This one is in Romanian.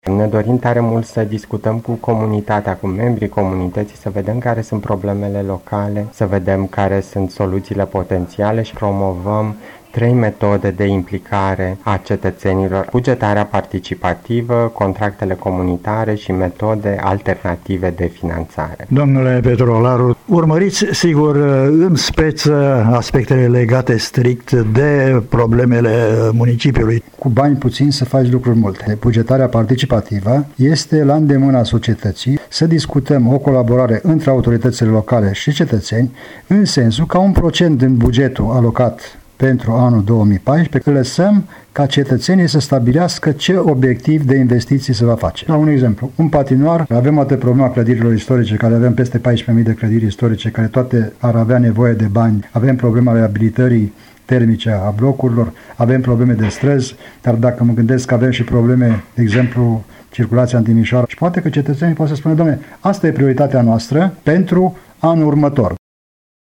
Ne dorim tare mult să discutăm cu comunitatea, cu membrii comunității, să vedem care sunt problemele locale, să vedem care sunt soluțiile potențiale și promovăm 3 metode de implicare a cetățenilor: bugetarea participativă, contractele comunitare și metode alternative de finanțare. Domnule Petrolaru, urmăriți sigur în speță aspectele legate strict de problemele municipiului. Cu bani puțini să faci lucruri multe. Bugetarea participativă este la îndemâna societății să discutăm o colaborare între autoritățile locale și cetățeni, în sensul ca un procent din bugetul alocat pentru anul 2014, lăsăm ca cetățenii să stabilească ce obiectiv de investiții se va face. La un exemplu, un patinoar, avem atât problema clădirilor istorice, care avem peste 14.000 de clădiri istorice, care toate ar avea nevoie de bani, avem problema reabilitării termice a blocurilor, avem probleme de străzi, dar dacă mă gândesc că avem și probleme, de exemplu, circulația în Timișoara, și poate că cetățenii pot să spună: dom'le, asta e prioritatea noastră pentru anul următor.